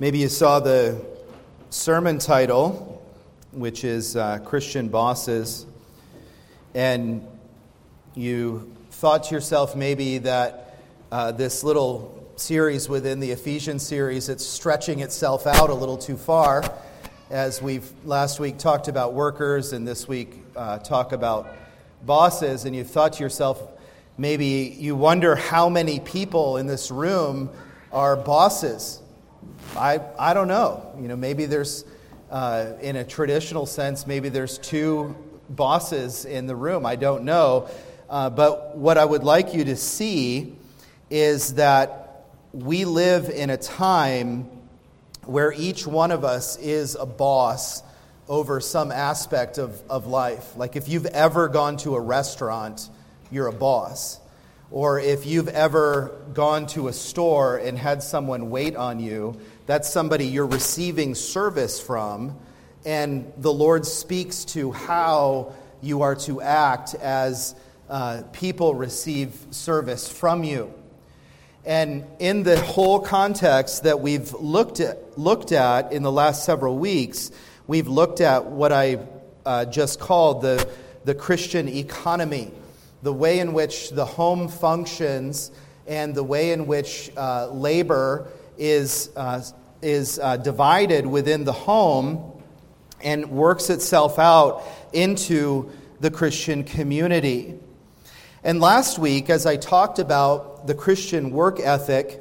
Maybe you saw the sermon title, which is Christian Bosses, and you thought to yourself maybe that this little series within the Ephesians series, it's stretching itself out a little too far, as we've last week talked about workers and this week talk about bosses, and you thought to yourself, maybe you wonder how many people in this room are bosses. I don't know. Maybe there's, in a traditional sense, maybe there's two bosses in the room. I don't know. But what I would like you to see is that we live in a time where each one of us is a boss over some aspect of life. Like if you've ever gone to a restaurant, you're a boss. Or if you've ever gone to a store and had someone wait on you, that's somebody you're receiving service from, and the Lord speaks to how you are to act as people receive service from you. And in the whole context that we've looked at in the last several weeks, we've looked at what I just called the Christian economy, the way in which the home functions and the way in which labor is divided within the home and works itself out into the Christian community. And last week, as I talked about the Christian work ethic,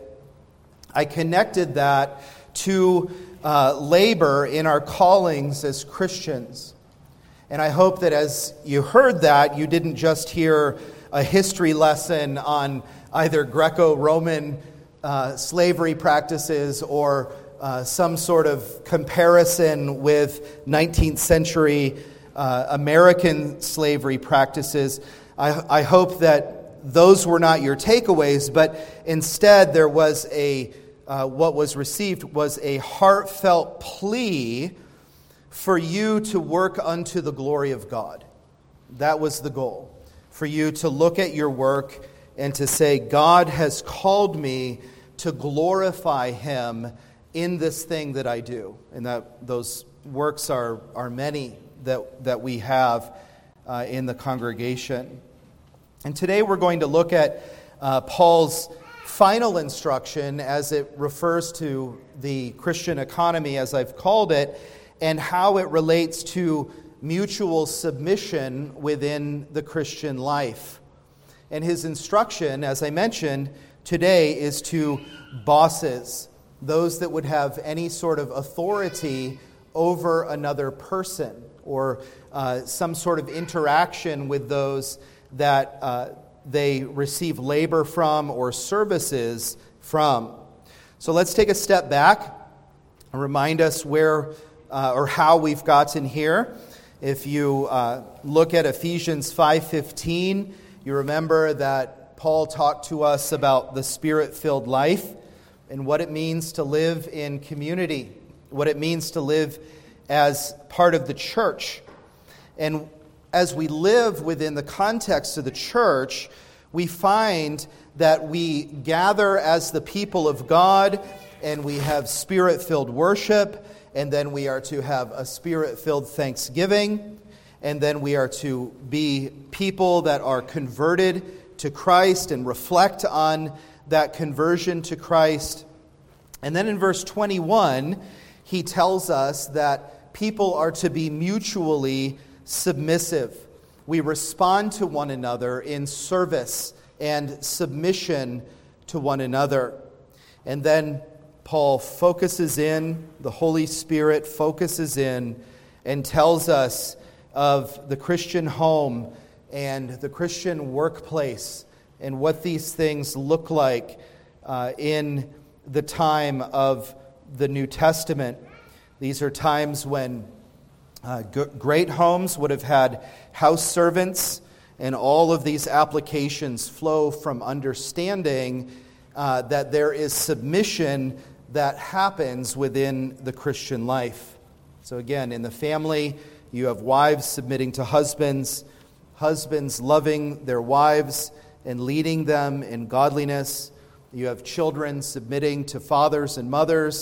I connected that to labor in our callings as Christians. And I hope that as you heard that, you didn't just hear a history lesson on either Greco-Roman slavery practices or some sort of comparison with 19th century American slavery practices. I hope that those were not your takeaways, but instead there was what was received was a heartfelt plea for you to work unto the glory of God. That was the goal. For you to look at your work and to say, God has called me to glorify Him in this thing that I do. And that those works are many that we have in the congregation. And today we're going to look at Paul's final instruction as it refers to the Christian economy, as I've called it, and how it relates to mutual submission within the Christian life. And his instruction, as I mentioned, today is to bosses, those that would have any sort of authority over another person or some sort of interaction with those that they receive labor from or services from. So let's take a step back and remind us where or how we've gotten here. If you look at Ephesians 5:15, you remember that Paul talked to us about the Spirit-filled life and what it means to live in community, what it means to live as part of the church. And as we live within the context of the church, we find that we gather as the people of God and we have Spirit-filled worship, and then we are to have a Spirit-filled thanksgiving, and then we are to be people that are converted to Christ and reflect on that conversion to Christ. And then in verse 21, he tells us that people are to be mutually submissive. We respond to one another in service and submission to one another. And then Paul focuses in, the Holy Spirit focuses in, and tells us of the Christian home and the Christian workplace and what these things look like in the time of the New Testament. These are times when great homes would have had house servants, and all of these applications flow from understanding that there is submission that happens within the Christian life. So again, in the family, you have wives submitting to husbands, husbands loving their wives and leading them in godliness. You have children submitting to fathers and mothers,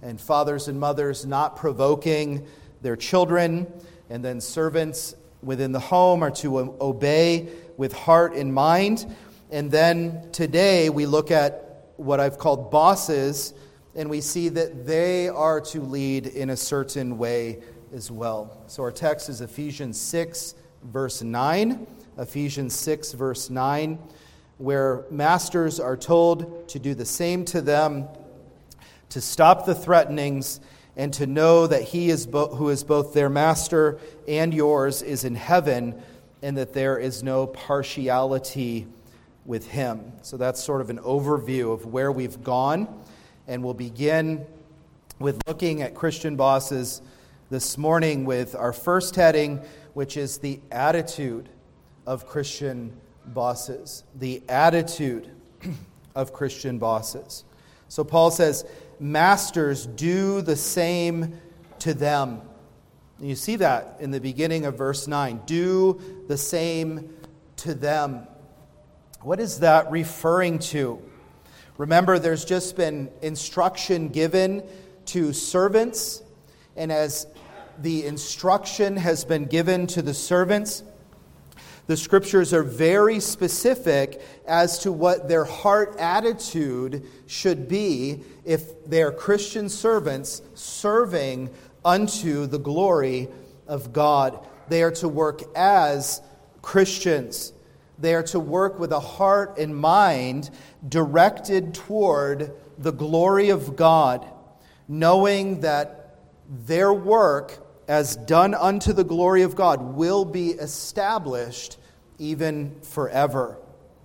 and fathers and mothers not provoking their children, and then servants within the home are to obey with heart and mind. And then today we look at what I've called bosses, and we see that they are to lead in a certain way as well. So our text is Ephesians 6, verse 9. Ephesians 6, verse 9, where masters are told to do the same to them, to stop the threatenings, and to know that He is who is both their master and yours is in heaven, and that there is no partiality with Him. So that's sort of an overview of where we've gone, and we'll begin with looking at Christian bosses this morning with our first heading, which is the attitude of Christian bosses. The attitude of Christian bosses. So Paul says, masters, do the same to them. And you see that in the beginning of verse 9. Do the same to them. What is that referring to? Remember, there's just been instruction given to servants, and as the instruction has been given to the servants, the Scriptures are very specific as to what their heart attitude should be if they are Christian servants serving unto the glory of God. They are to work as Christians. They are to work with a heart and mind directed toward the glory of God, knowing that their work as done unto the glory of God will be established even forever.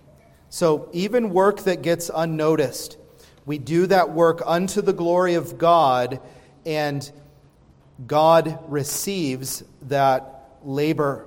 So even work that gets unnoticed, we do that work unto the glory of God, and God receives that labor.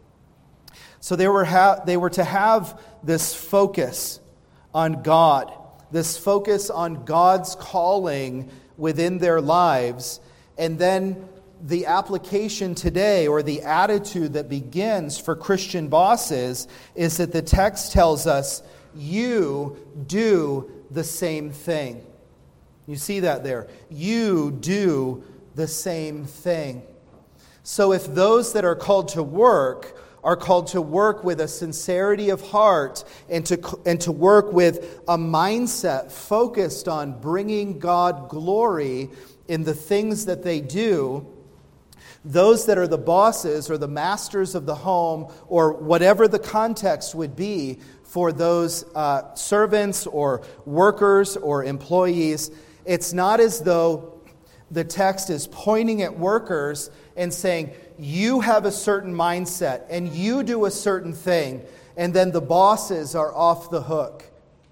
So they were to have this focus on God, this focus on God's calling within their lives, and then the application today, or the attitude that begins for Christian bosses, is that the text tells us, you do the same thing. You see that there. You do the same thing. So if those that are called to work are called to work with a sincerity of heart and to work with a mindset focused on bringing God glory in the things that they do, those that are the bosses or the masters of the home, or whatever the context would be for those servants or workers or employees, it's not as though the text is pointing at workers and saying, you have a certain mindset and you do a certain thing, and then the bosses are off the hook.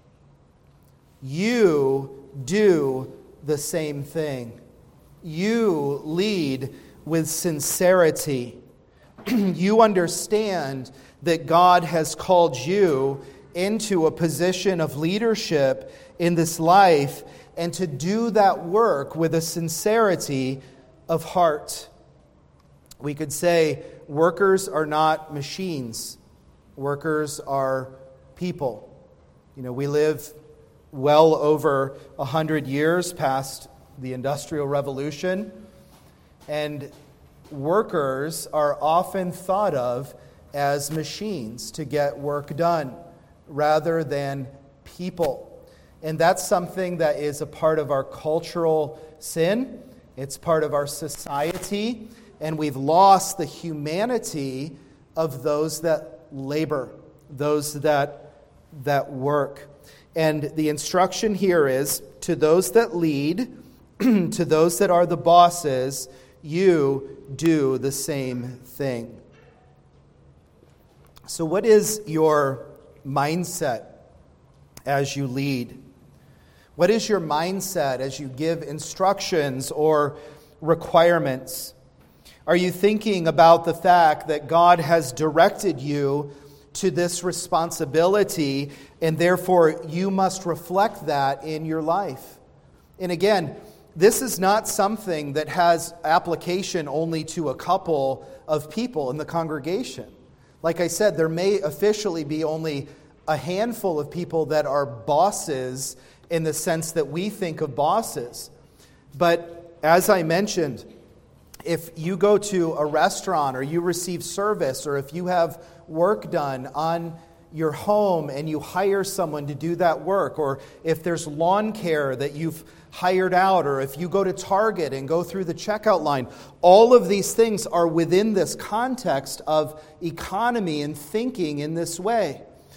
You do the same thing. You lead with sincerity. You understand that God has called you into a position of leadership in this life, and to do that work with a sincerity of heart. We could say workers are not machines. Workers are people. We live well over 100 years past the Industrial Revolution, and workers are often thought of as machines to get work done rather than people. And that's something that is a part of our cultural sin. It's part of our society, and we've lost the humanity of those that labor, those that work. And the instruction here is, to those that lead, to those that are the bosses, you do the same thing. So what is your mindset as you lead? What is your mindset as you give instructions or requirements? Are you thinking about the fact that God has directed you to this responsibility, and therefore you must reflect that in your life? And again, this is not something that has application only to a couple of people in the congregation. Like I said, there may officially be only a handful of people that are bosses in the sense that we think of bosses. But as I mentioned, if you go to a restaurant or you receive service or if you have work done on your home and you hire someone to do that work, or if there's lawn care that you've hired out, or if you go to Target and go through the checkout line, all of these things are within this context of economy and thinking in this way.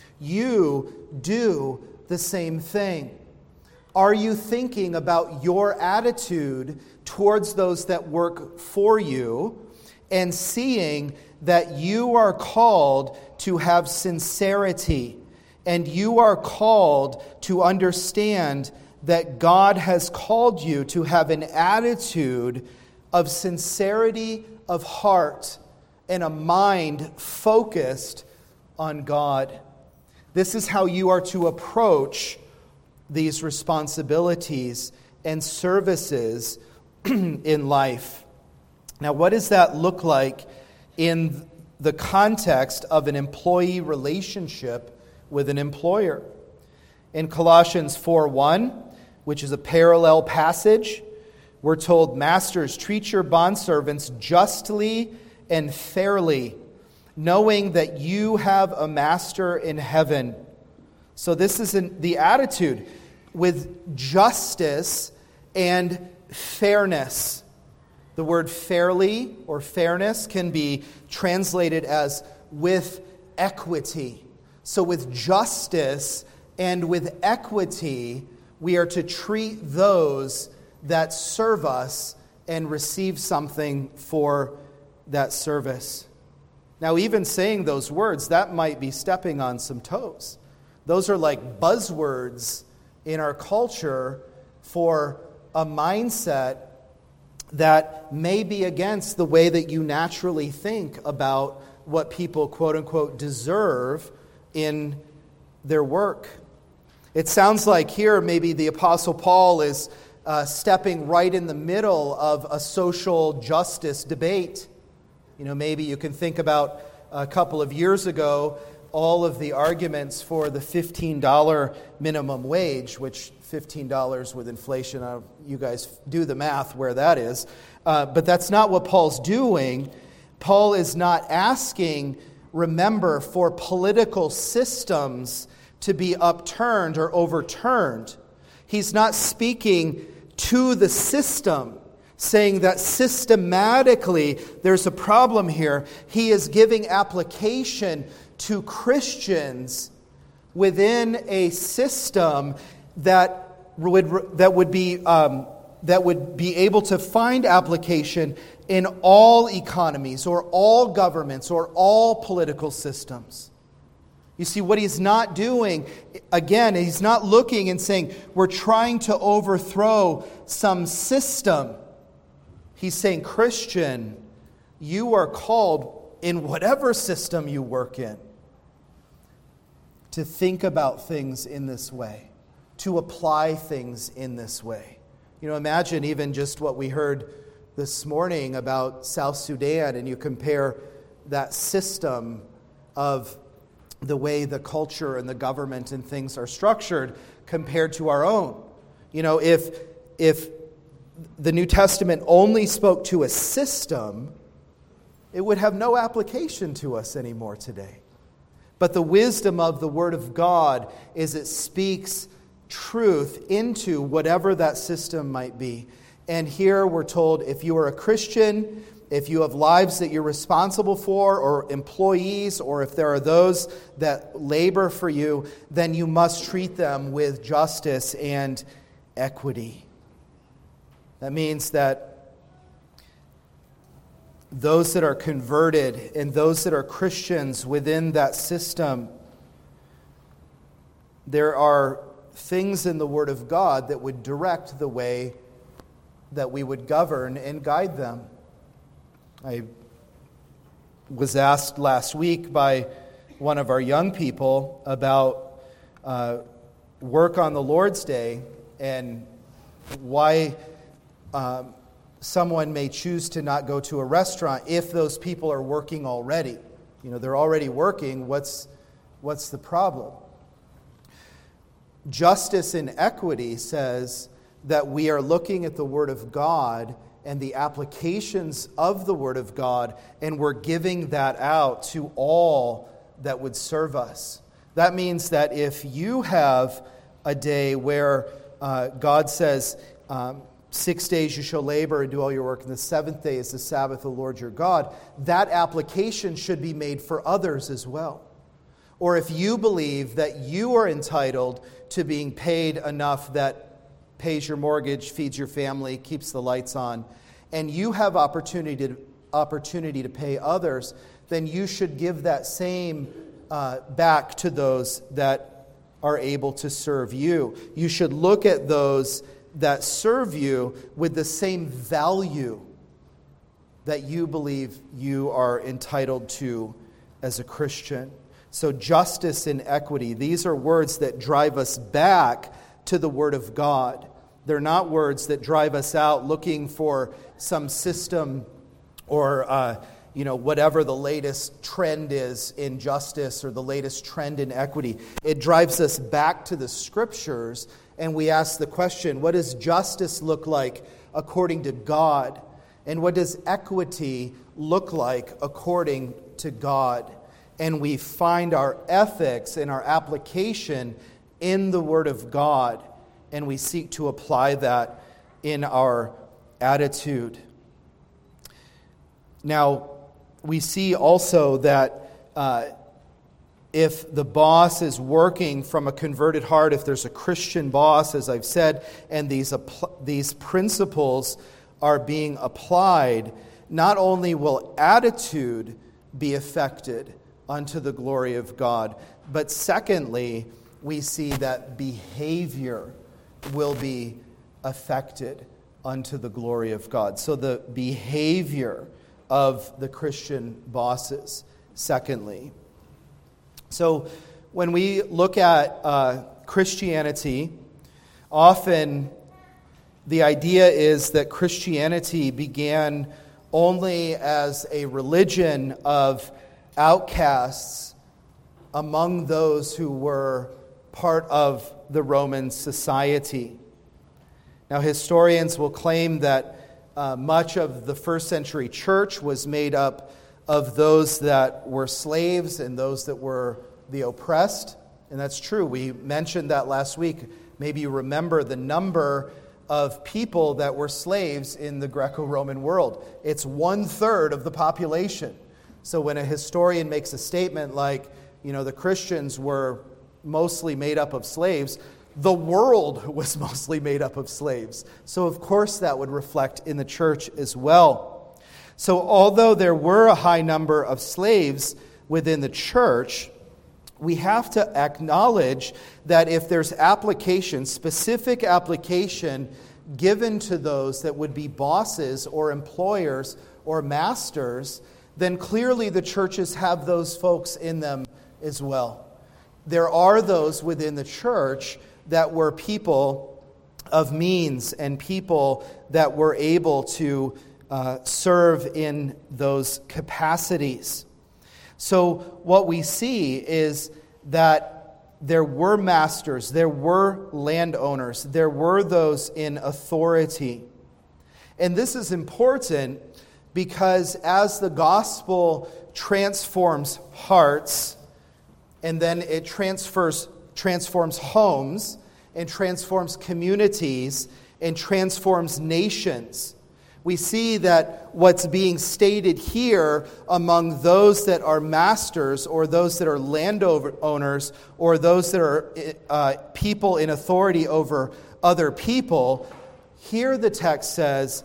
You do the same thing. Are you thinking about your attitude towards those that work for you and seeing that you are called to have sincerity and you are called to understand that God has called you to have an attitude of sincerity of heart and a mind focused on God? This is how you are to approach these responsibilities and services in life. Now, what does that look like in the context of an employee relationship with an employer? In Colossians 4:1, which is a parallel passage, we're told, "Masters, treat your bondservants justly and fairly, knowing that you have a master in heaven." So this is the attitude with justice and fairness. The word fairly or fairness can be translated as with equity. So with justice and with equity, we are to treat those that serve us and receive something for that service. Now, even saying those words, that might be stepping on some toes. Those are like buzzwords in our culture for a mindset that may be against the way that you naturally think about what people, quote unquote, deserve in their work. It sounds like here maybe the Apostle Paul is stepping right in the middle of a social justice debate. Maybe you can think about a couple of years ago, all of the arguments for the $15 minimum wage, which $15 with inflation, you guys do the math where that is. But that's not what Paul's doing. Paul is not asking, remember, for political systems to be upturned or overturned. He's not speaking to the system, saying that systematically there's a problem here. He is giving application to Christians within a system that would be able to find application in all economies or all governments or all political systems. You see, what he's not doing, again, he's not looking and saying, we're trying to overthrow some system. He's saying, Christian, you are called in whatever system you work in to think about things in this way, to apply things in this way. Imagine even just what we heard this morning about South Sudan, and you compare that system of the way the culture and the government and things are structured compared to our own. If the New Testament only spoke to a system, it would have no application to us anymore today. But the wisdom of the Word of God is it speaks truth into whatever that system might be. And here we're told, if you are a Christian, if you have lives that you're responsible for, or employees, or if there are those that labor for you, then you must treat them with justice and equity. That means that those that are converted and those that are Christians within that system, there are things in the Word of God that would direct the way that we would govern and guide them. I was asked last week by one of our young people about work on the Lord's Day and why someone may choose to not go to a restaurant if those people are working already. They're already working. What's the problem? Justice and equity says that we are looking at the Word of God and the applications of the Word of God, and we're giving that out to all that would serve us. That means that if you have a day where God says, 6 days you shall labor and do all your work, and the seventh day is the Sabbath of the Lord your God, that application should be made for others as well. Or if you believe that you are entitled to being paid enough that pays your mortgage, feeds your family, keeps the lights on, and you have opportunity to pay others, then you should give that same back to those that are able to serve you. You should look at those that serve you with the same value that you believe you are entitled to as a Christian. So justice and equity, these are words that drive us back to the Word of God. They're not words that drive us out looking for some system or whatever the latest trend is in justice or the latest trend in equity. It drives us back to the Scriptures, and we ask the question, what does justice look like according to God? And what does equity look like according to God? And we find our ethics and our application in the Word of God, and we seek to apply that in our attitude. Now, we see also that if the boss is working from a converted heart, if there's a Christian boss, as I've said, and these principles are being applied, not only will attitude be affected unto the glory of God, but secondly, we see that behavior will be affected unto the glory of God. So the behavior of the Christian bosses, secondly. So when we look at Christianity, often the idea is that Christianity began only as a religion of outcasts among those who were part of the Roman society. Now, historians will claim that much of the first century church was made up of those that were slaves and those that were the oppressed. And that's true. We mentioned that last week. Maybe you remember the number of people that were slaves in the Greco-Roman world. It's 1/3 of the population. So when a historian makes a statement like, the Christians were mostly made up of slaves, the world was mostly made up of slaves. So of course that would reflect in the church as well. So although there were a high number of slaves within the church, we have to acknowledge that if there's specific application given to those that would be bosses or employers or masters, then clearly the churches have those folks in them as well. There are those within the church that were people of means and people that were able to serve in those capacities. So what we see is that there were masters, there were landowners, there were those in authority. And this is important because as the gospel transforms hearts, and then it transforms homes, and transforms communities, and transforms nations, we see that what's being stated here among those that are masters, or those that are landowners, or those that are people in authority over other people, here the text says,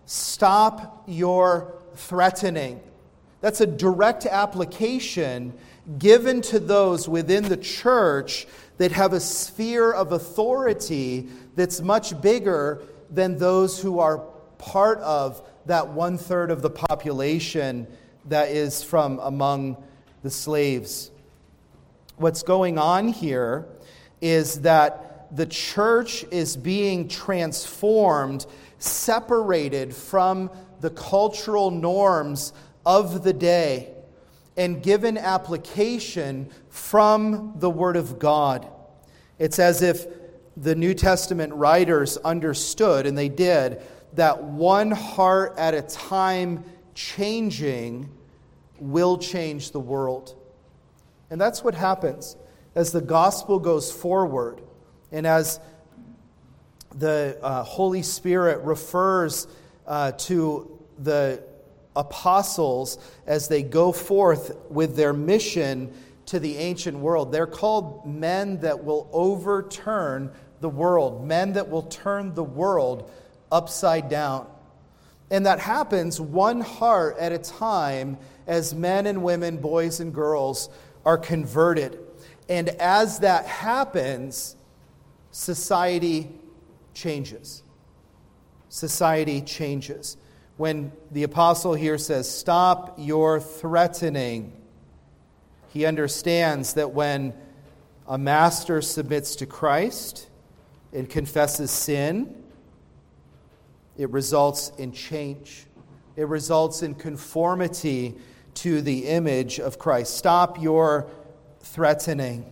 stop your threatening. That's a direct application given to those within the church that have a sphere of authority that's much bigger than those who are part of that 1/3 of the population that is from among the slaves. What's going on here is that the church is being transformed, separated from the cultural norms of the day, and given application from the Word of God. It's as if the New Testament writers understood, and they did, that one heart at a time changing will change the world. And that's what happens as the gospel goes forward and as the Holy Spirit refers to the apostles as they go forth with their mission to the ancient world. They're called men that will overturn the world, men that will turn the world upside down. And that happens one heart at a time as men and women, boys and girls are converted. And as that happens, society changes. Society changes. When the apostle here says, "Stop your threatening," he understands that when a master submits to Christ and confesses sin, it results in change. It results in conformity to the image of Christ. Stop your threatening.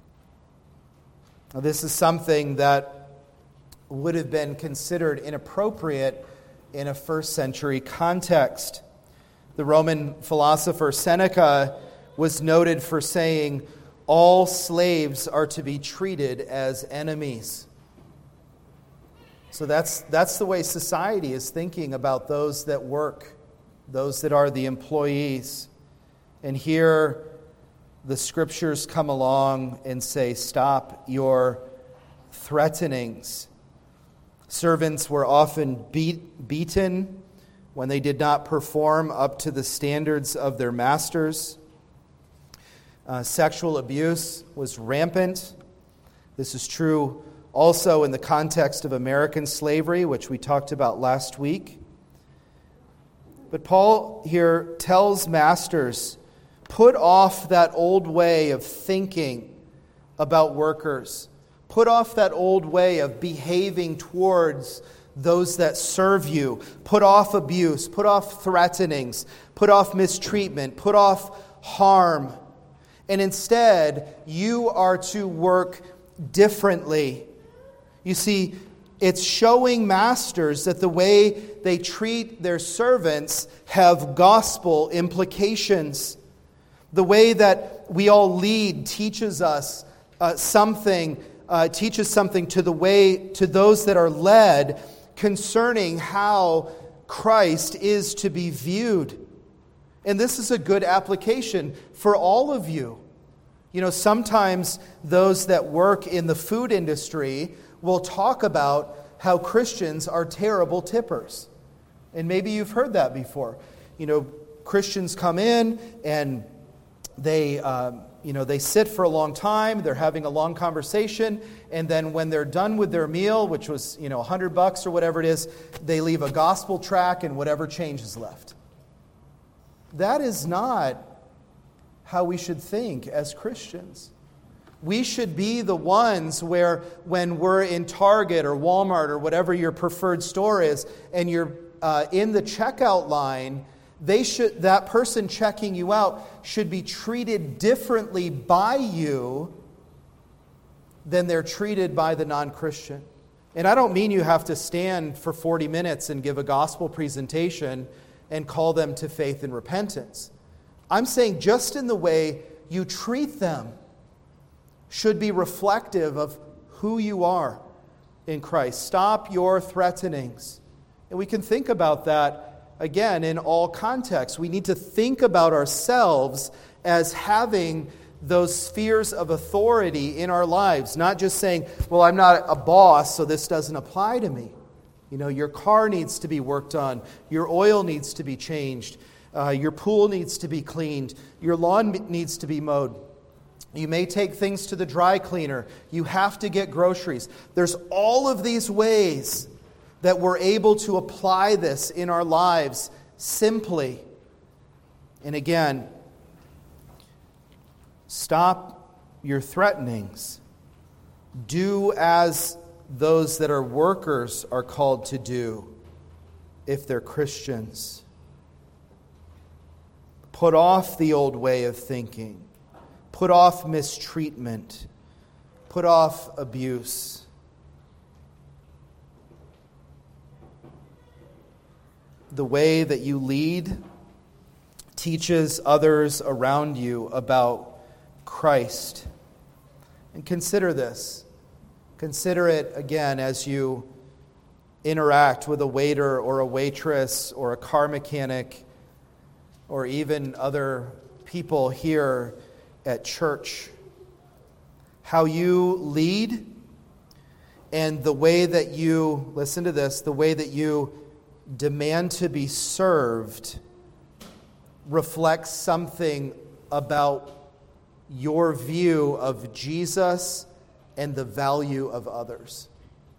Now, this is something that would have been considered inappropriate in a first century context. The Roman philosopher Seneca was noted for saying, "All slaves are to be treated as enemies." So that's the way society is thinking about those that work, those that are the employees. And here the scriptures come along and say, "Stop your threatenings." Servants were often beaten when they did not perform up to the standards of their masters. Sexual abuse was rampant. This is true also in the context of American slavery, which we talked about last week. But Paul here tells masters, put off that old way of thinking about workers. Put off that old way of behaving towards those that serve you. Put off abuse. Put off threatenings. Put off mistreatment. Put off harm. And instead, you are to work differently. You see, it's showing masters that the way they treat their servants have gospel implications. The way that we all lead teaches us something to those that are led concerning how Christ is to be viewed. And this is a good application for all of you. You know, sometimes those that work in the food industry will talk about how Christians are terrible tippers. And maybe you've heard that before. You know, Christians come in and they sit for a long time. They're having a long conversation. And then when they're done with their meal, which was, $100 or whatever it is, they leave a gospel tract and whatever change is left. That is not how we should think as Christians. We should be the ones where when we're in Target or Walmart or whatever your preferred store is, and you're in the checkout line, that person checking you out should be treated differently by you than they're treated by the non-Christian. And I don't mean you have to stand for 40 minutes and give a gospel presentation and call them to faith and repentance. I'm saying just in the way you treat them should be reflective of who you are in Christ. Stop your threatenings. And we can think about that, again, in all contexts. We need to think about ourselves as having those spheres of authority in our lives. Not just saying, well, I'm not a boss, so this doesn't apply to me. Your car needs to be worked on. Your oil needs to be changed. Your pool needs to be cleaned. Your lawn needs to be mowed. You may take things to the dry cleaner. You have to get groceries. There's all of these ways that we're able to apply this in our lives simply. And again, stop your threatenings. Do as those that are workers are called to do if they're Christians. Put off the old way of thinking. Put off mistreatment. Put off abuse. the way that you lead teaches others around you about Christ. And consider this. Consider it again as you interact with a waiter or a waitress or a car mechanic or even other people here at church. How you lead and the way that you, listen to this, the way that you demand to be served reflects something about your view of Jesus and the value of others.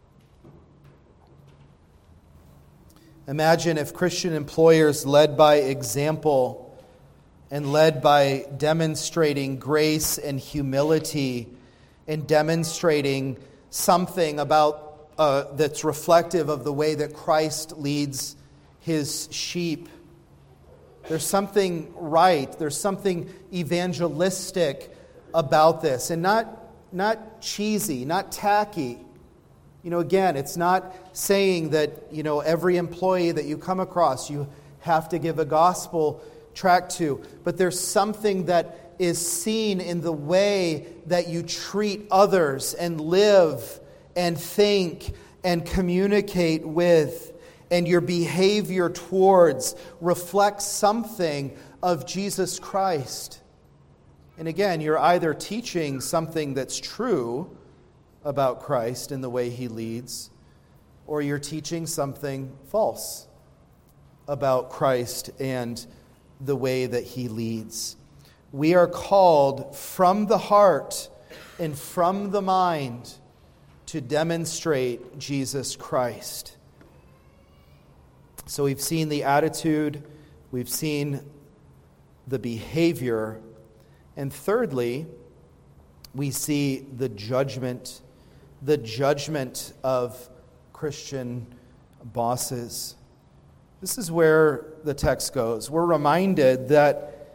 Imagine if Christian employers led by example and led by demonstrating grace and humility and demonstrating something about that's reflective of the way that Christ leads his sheep. There's something right, there's something evangelistic about this, and not cheesy, not tacky. Again, it's not saying that, every employee that you come across, you have to give a gospel tract to. But there's something that is seen in the way that you treat others and live and think and communicate with, and your behavior towards reflects something of Jesus Christ. And again, you're either teaching something that's true about Christ and the way he leads, or you're teaching something false about Christ and the way that he leads. We are called from the heart and from the mind to demonstrate Jesus Christ. So we've seen the attitude, we've seen the behavior, and thirdly, we see the judgment of Christian bosses. This is where the text goes. We're reminded that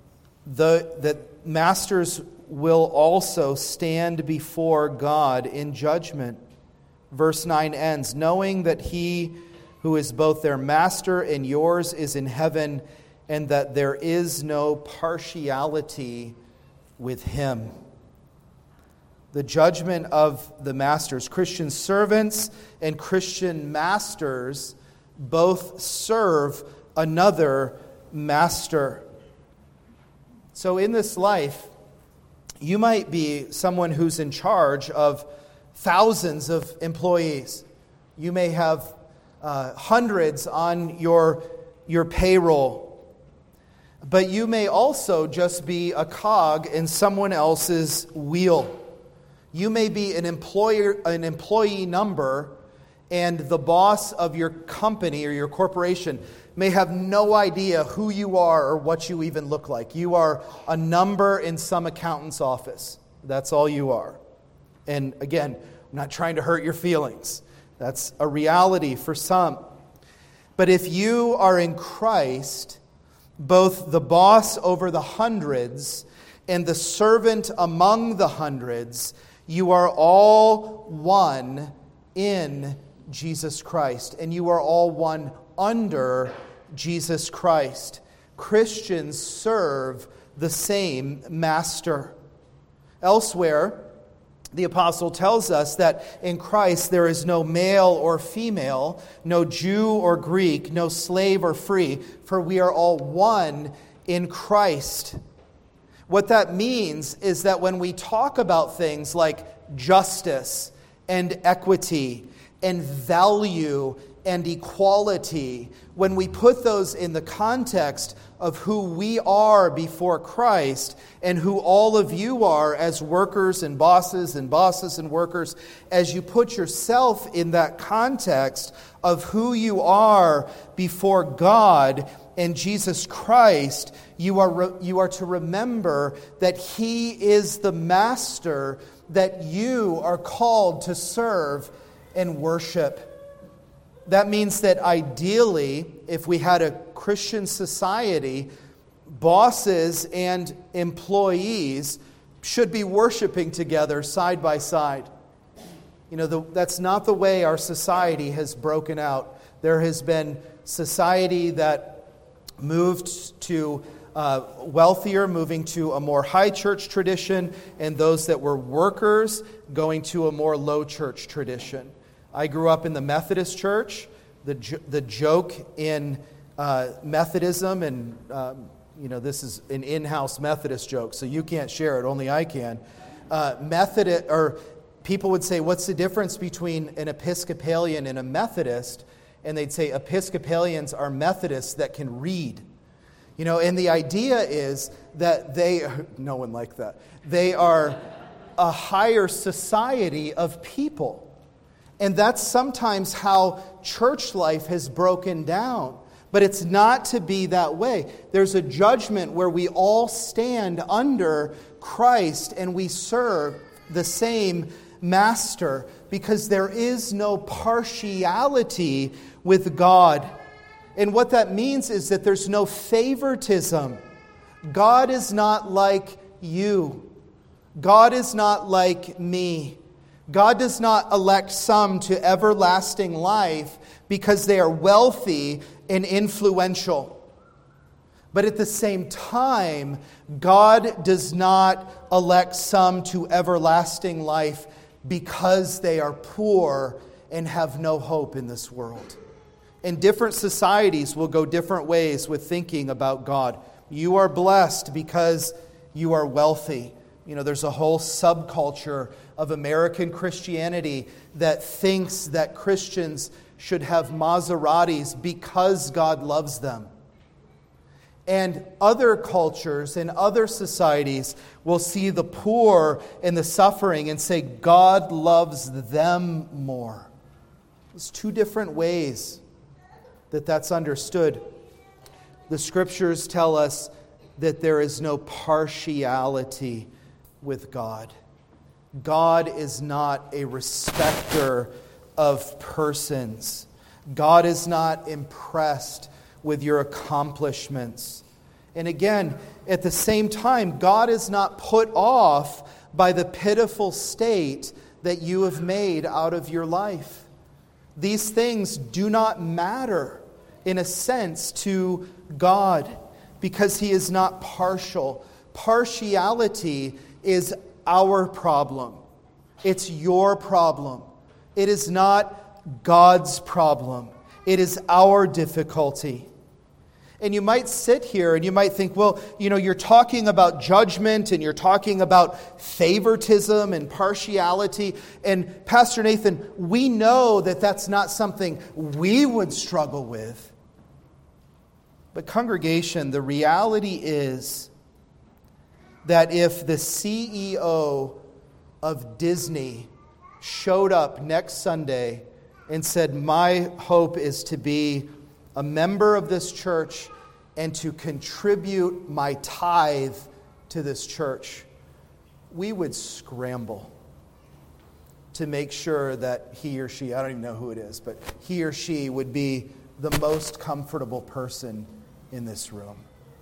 masters will also stand before God in judgment. Verse 9 ends, knowing that he who is both their master and yours is in heaven, and that there is no partiality with him. The judgment of the masters. Christian servants and Christian masters both serve another master. So in this life, you might be someone who's in charge of thousands of employees. You may have hundreds on your payroll. But you may also just be a cog in someone else's wheel. You may be an employee number, and the boss of your company or your corporation may have no idea who you are or what you even look like. You are a number in some accountant's office. That's all you are. And again, I'm not trying to hurt your feelings. That's a reality for some. But if you are in Christ, both the boss over the hundreds and the servant among the hundreds, you are all one in Jesus Christ, and you are all one under Jesus Christ. Christians serve the same master. Elsewhere, the apostle tells us that in Christ there is no male or female, no Jew or Greek, no slave or free, for we are all one in Christ. What that means is that when we talk about things like justice and equity and value and equality, when we put those in the context of who we are before Christ and who all of you are as workers and bosses and workers, as you put yourself in that context of who you are before God and Jesus Christ, you are to remember that He is the master that you are called to serve and worship. That means that ideally, if we had a Christian society, bosses and employees should be worshiping together side by side. That's not the way our society has broken out. There has been society that moved to wealthier, moving to a more high church tradition, and those that were workers going to a more low church tradition. I grew up in the Methodist church. The joke in Methodism, and this is an in-house Methodist joke, so you can't share it, only I can. People would say, what's the difference between an Episcopalian and a Methodist? And they'd say Episcopalians are Methodists that can read. And the idea is that no one like that. They are a higher society of people. And that's sometimes how church life has broken down. But it's not to be that way. There's a judgment where we all stand under Christ and we serve the same master, because there is no partiality with God. And what that means is that there's no favoritism. God is not like you. God is not like me. God does not elect some to everlasting life because they are wealthy and influential. But at the same time, God does not elect some to everlasting life because they are poor and have no hope in this world. And different societies will go different ways with thinking about God. You are blessed because you are wealthy. There's a whole subculture of American Christianity that thinks that Christians should have Maseratis because God loves them. And other cultures and other societies will see the poor and the suffering and say God loves them more. There's two different ways that's understood. The Scriptures tell us that there is no partiality with God. God is not a respecter of persons. God is not impressed with your accomplishments. And again, at the same time, God is not put off by the pitiful state that you have made out of your life. These things do not matter, in a sense, to God, because He is not partial. Partiality is our problem. It's your problem. It is not God's problem. It is our difficulty. And you might sit here and you might think, well, you're talking about judgment and you're talking about favoritism and partiality. And Pastor Nathan, we know that that's not something we would struggle with. But congregation, the reality is that if the CEO of Disney showed up next Sunday and said, my hope is to be a member of this church and to contribute my tithe to this church, we would scramble to make sure that he or she, I don't even know who it is, but he or she would be the most comfortable person in this room.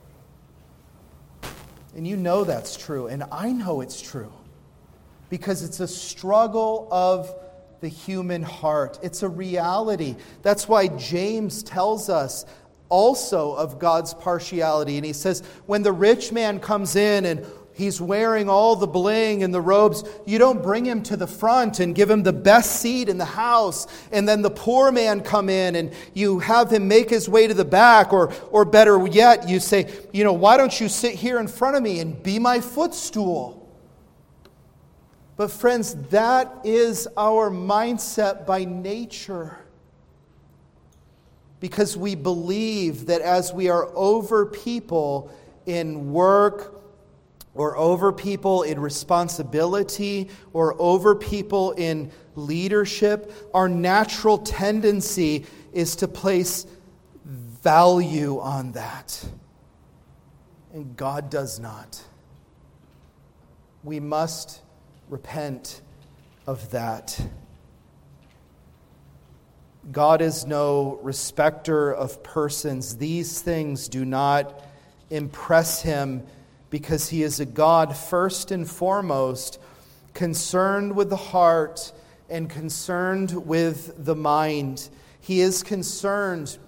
And you know that's true, and I know it's true, because it's a struggle of the human heart. It's a reality. That's why James tells us also of God's partiality. And he says, when the rich man comes in and he's wearing all the bling and the robes, you don't bring him to the front and give him the best seat in the house. And then the poor man come in and you have him make his way to the back. Or better yet, you say, why don't you sit here in front of me and be my footstool? But friends, that is our mindset by nature. Because we believe that as we are over people in work, or over people in responsibility, or over people in leadership, our natural tendency is to place value on that. And God does not. We must repent of that. God is no respecter of persons. These things do not impress Him, because He is a God first and foremost concerned with the heart and concerned with the mind. He is concerned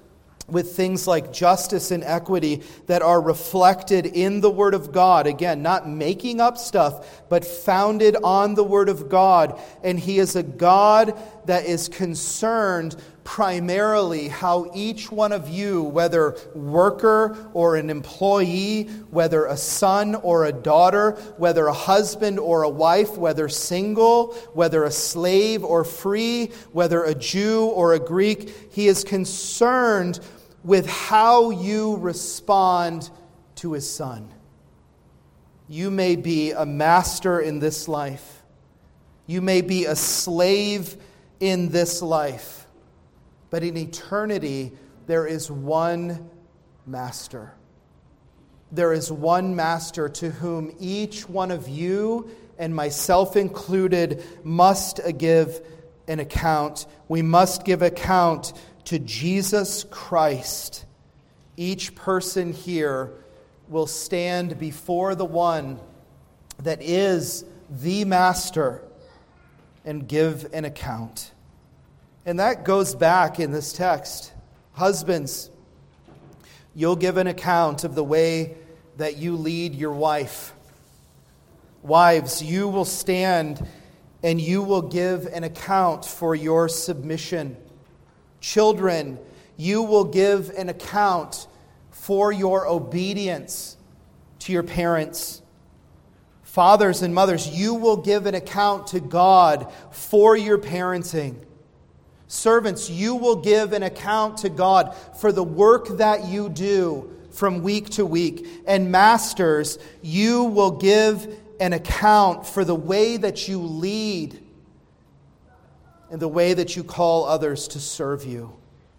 with things like justice and equity that are reflected in the Word of God. Again, not making up stuff, but founded on the Word of God. And He is a God that is concerned primarily how each one of you, whether worker or an employee, whether a son or a daughter, whether a husband or a wife, whether single, whether a slave or free, whether a Jew or a Greek, He is concerned with how you respond to His Son. You may be a master in this life. You may be a slave in this life. But in eternity, there is one master. There is one master to whom each one of you, and myself included, must give an account. We must give account to Jesus Christ. Each person here will stand before the one that is the master and give an account. And that goes back in this text. Husbands, you'll give an account of the way that you lead your wife. Wives, you will stand and you will give an account for your submission. Children, you will give an account for your obedience to your parents. Fathers and mothers, you will give an account to God for your parenting. Servants, you will give an account to God for the work that you do from week to week. And masters, you will give an account for the way that you lead and the way that you call others to serve you.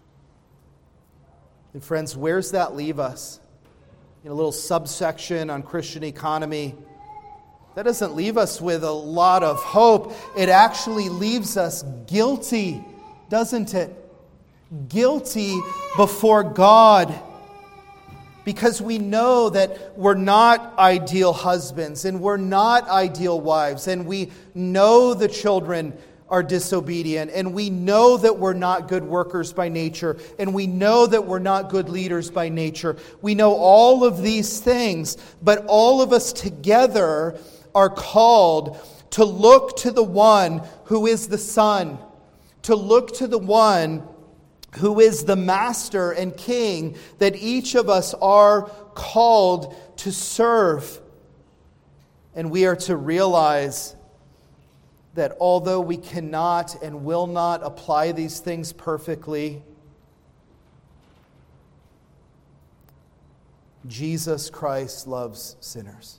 And friends, where's that leave us? In a little subsection on Christian economy. That doesn't leave us with a lot of hope. It actually leaves us guilty, doesn't it? Guilty before God. Because we know that we're not ideal husbands and we're not ideal wives. And we know the children are disobedient. And we know that we're not good workers by nature. And we know that we're not good leaders by nature. We know all of these things. But all of us together are called to look to the one who is the Son. To look to the one who is the Master and King that each of us are called to serve. And we are to realize that although we cannot and will not apply these things perfectly, Jesus Christ loves sinners.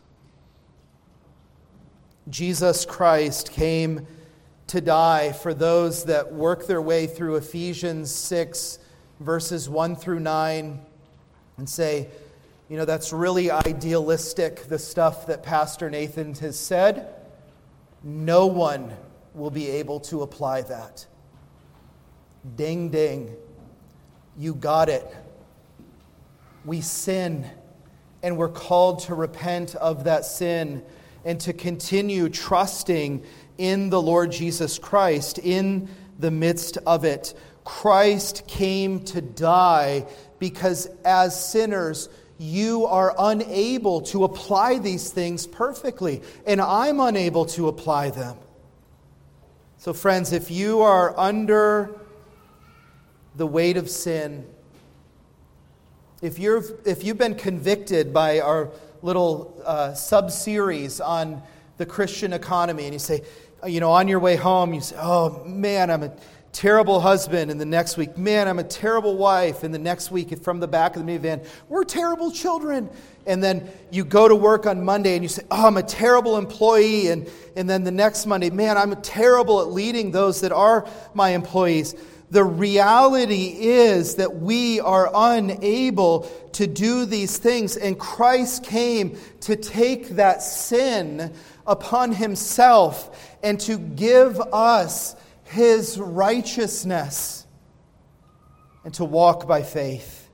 Jesus Christ came to die for those that work their way through Ephesians 6, verses 1 through 9, and say, you know, that's really idealistic, the stuff that Pastor Nathan has said. No one will be able to apply that. Ding, ding. You got it. We sin, and we're called to repent of that sin and to continue trusting in the Lord Jesus Christ in the midst of it. Christ came to die because as sinners, you are unable to apply these things perfectly, and I'm unable to apply them. So friends, if you are under the weight of sin, if you've been convicted by our little sub-series on the Christian economy, and you say, you know, on your way home, you say, oh man, I'm a terrible husband, and the next week, man, I'm a terrible wife, and the next week from the back of the minivan, we're terrible children. And then you go to work on Monday and you say, oh, I'm a terrible employee, and then the next Monday, man, I'm terrible at leading those that are my employees. The reality is that we are unable to do these things, and Christ came to take that sin upon Himself and to give us His righteousness and to walk by faith.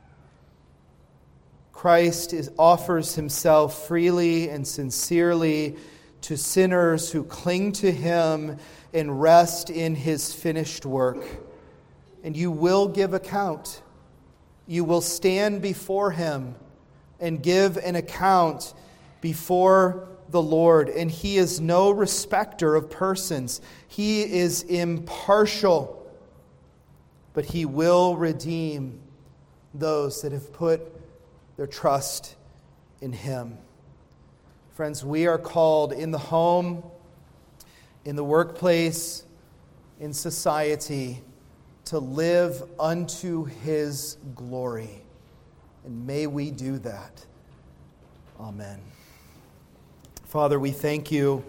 Christ offers Himself freely and sincerely to sinners who cling to Him and rest in His finished work. And you will give account. you will stand before him and give an account before the Lord. And he is no respecter of persons. He is impartial, but he will redeem those that have put their trust in him. Friends, we are called in the home, in the workplace, in society, to live unto his glory. And may we do that. Amen. Father, we thank you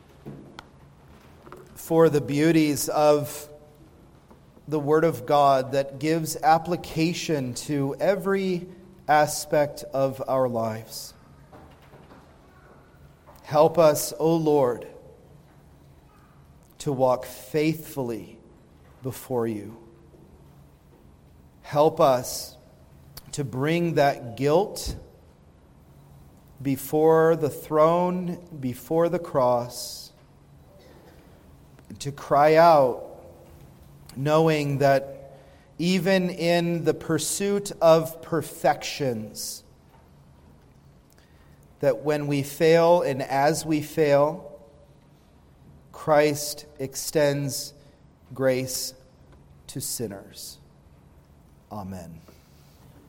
for the beauties of the Word of God that gives application to every aspect of our lives. Help us, O Lord, to walk faithfully before you. Help us to bring that guilt before the throne, before the cross, to cry out, knowing that even in the pursuit of perfections, that when we fail and as we fail, Christ extends grace to sinners. Amen.